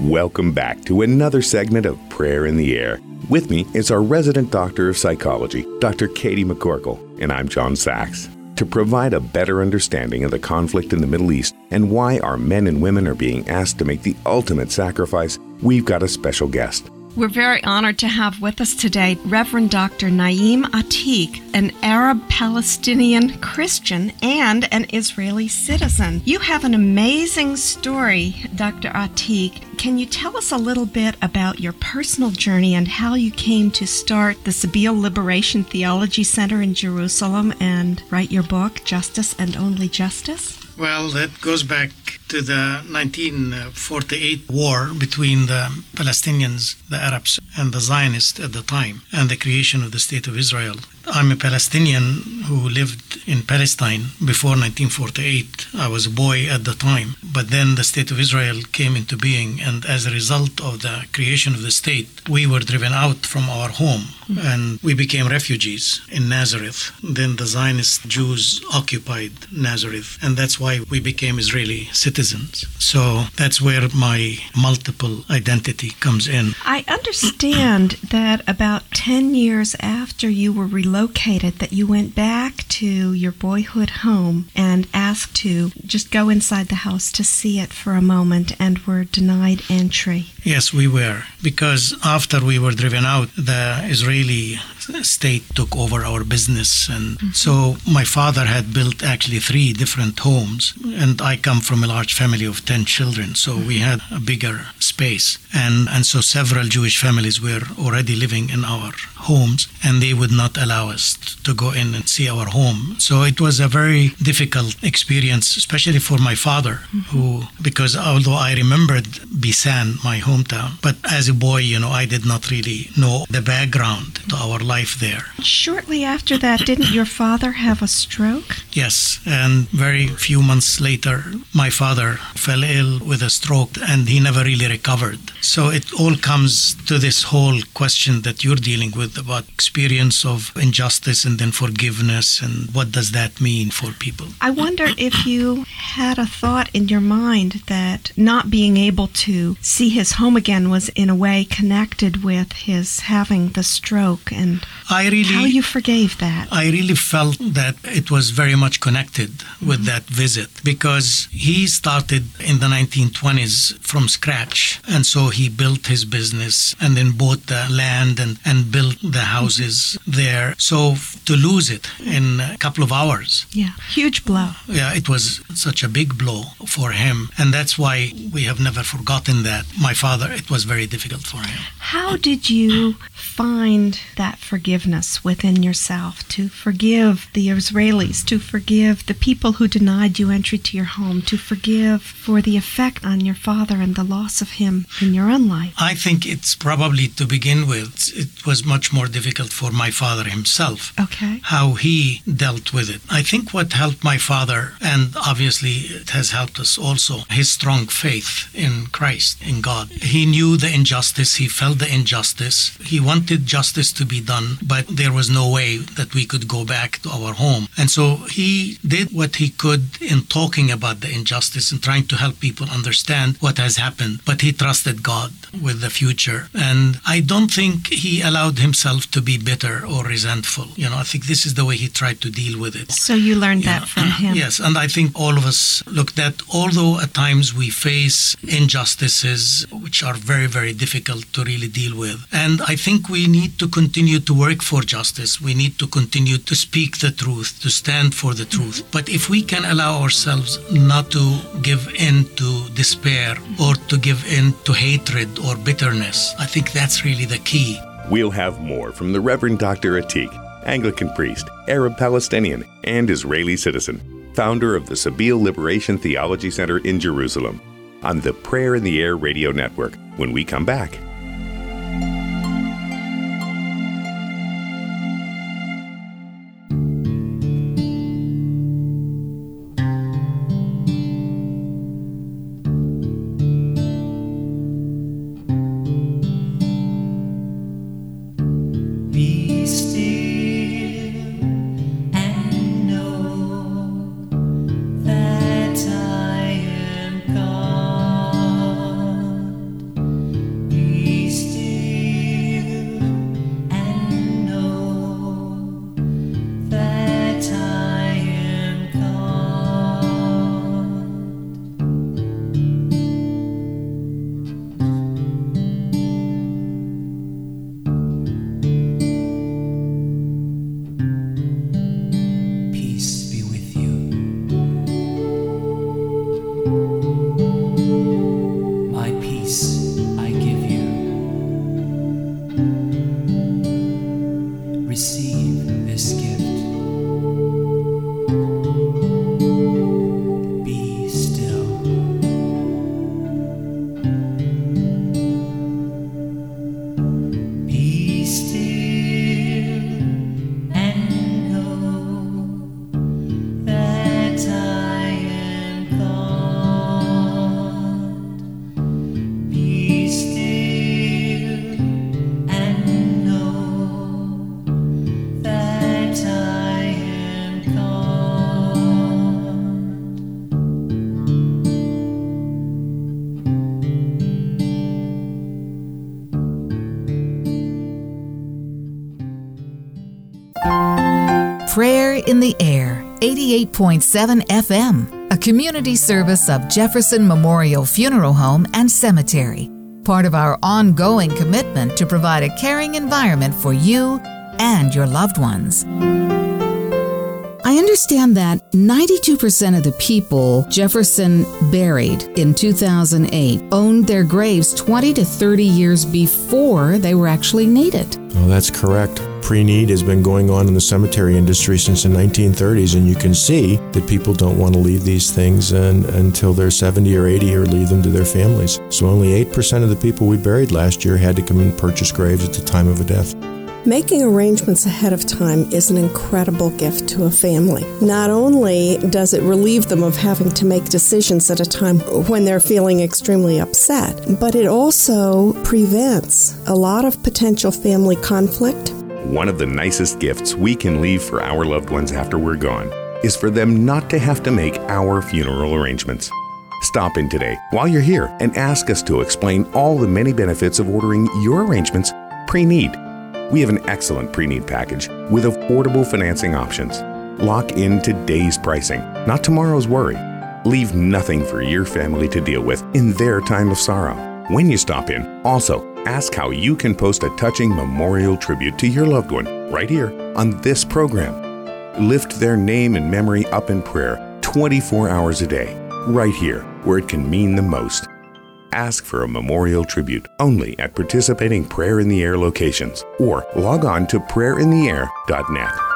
Welcome back to another segment of Prayer in the Air. With me is our resident doctor of psychology, Dr. Katie McCorkle, and I'm John Sachs. To provide a better understanding of the conflict in the Middle East and why our men and women are being asked to make the ultimate sacrifice, we've got a special guest. We're very honored to have with us today Reverend Dr. Naim Atik, an Arab-Palestinian Christian and an Israeli citizen. You have an amazing story, Dr. Atik. Can you tell us a little bit about your personal journey and how you came to start the Sabeel Liberation Theology Center in Jerusalem and write your book, Justice and Only Justice? Well, that goes back to the 1948 war between the Palestinians, the Arabs, and the Zionists at the time, and the creation of the State of Israel. I'm a Palestinian who lived in Palestine before 1948. I was a boy at the time, but then the State of Israel came into being, and as a result of the creation of the state, we were driven out from our home, and we became refugees in Nazareth. Then the Zionist Jews occupied Nazareth, and that's why we became Israeli citizens. So that's where my multiple identity comes in. I understand that about 10 years after you were relocated, that you went back to your boyhood home and asked to just go inside the house to see it for a moment and were denied entry. Yes, we were. Because after we were driven out, the Israeli state took over our business. And so my father had built actually 3 different homes. And I come from a large family of 10 children. So we had a bigger space. And so several Jewish families were already living in our homes. And they would not allow us to go in and see our home. So it was a very difficult experience, especially for my father, because although I remembered Bisan, my hometown, but as a boy, I did not really know the background to our life there. Shortly after that, didn't your father have a stroke? Yes, and very few months later, my father fell ill with a stroke, and he never really recovered. So it all comes to this whole question that you're dealing with about experience of injustice and then forgiveness, and what does that mean for people? I wonder if you had a thought in your mind that not being able to see his home again was in a way connected with his having the stroke, and how you forgave that. I really felt that it was very much connected with that visit, because he started in the 1920s from scratch, and so he built his business and then bought the land and built the houses there. So to lose it in a couple of hours. Yeah, huge blow. Yeah, it was such a big blow for him, and that's why we have never forgotten that. My father, it was very difficult for him. How did you find that forgiveness within yourself, to forgive the Israelis, to forgive the people who denied you entry to your home, to forgive for the effect on your father and the loss of him in your own life? I think it's probably, to begin with, it was much more difficult for my father himself. Okay. How he dealt with it. I think what helped my father, and obviously it has helped us also, his strong faith in Christ, in God. He knew the injustice, he felt the injustice. He wanted justice to be done, but there was no way that we could go back to our home. And so he did what he could in talking about the injustice and trying to help people understand what has happened. But he trusted God with the future. And I don't think he allowed himself to be bitter or resentful. I think this is the way he tried to deal with it. So you learned that from him. Yes, and I think all of us looked at, although at times we face injustices which are very, very difficult to really deal with. And I think we need to continue to work for justice. We need to continue to speak the truth, to stand for the truth. But if we can allow ourselves not to give in to despair or to give in to hatred or bitterness, I think that's really the key. We'll have more from the Reverend Dr. Atik, Anglican priest, Arab-Palestinian, and Israeli citizen, founder of the Sabeel Liberation Theology Center in Jerusalem, on the Prayer in the Air radio network, when we come back. in the Air, 88.7 FM, a community service of Jefferson Memorial Funeral Home and Cemetery, part of our ongoing commitment to provide a caring environment for you and your loved ones. I understand that 92% of the people Jefferson buried in 2008 owned their graves 20 to 30 years before they were actually needed. Oh, that's correct. Pre-need has been going on in the cemetery industry since the 1930s, and you can see that people don't want to leave these things until they're 70 or 80 or leave them to their families. So only 8% of the people we buried last year had to come and purchase graves at the time of a death. Making arrangements ahead of time is an incredible gift to a family. Not only does it relieve them of having to make decisions at a time when they're feeling extremely upset, but it also prevents a lot of potential family conflict. One of the nicest gifts we can leave for our loved ones after we're gone is for them not to have to make our funeral arrangements. Stop in today while you're here and ask us to explain all the many benefits of ordering your arrangements pre-need. We have an excellent pre-need package with affordable financing options. Lock in today's pricing, not tomorrow's worry. Leave nothing for your family to deal with in their time of sorrow. When you stop in, also ask how you can post a touching memorial tribute to your loved one right here on this program. Lift their name and memory up in prayer 24 hours a day, right here where it can mean the most. Ask for a memorial tribute only at participating Prayer in the Air locations or log on to prayerintheair.net.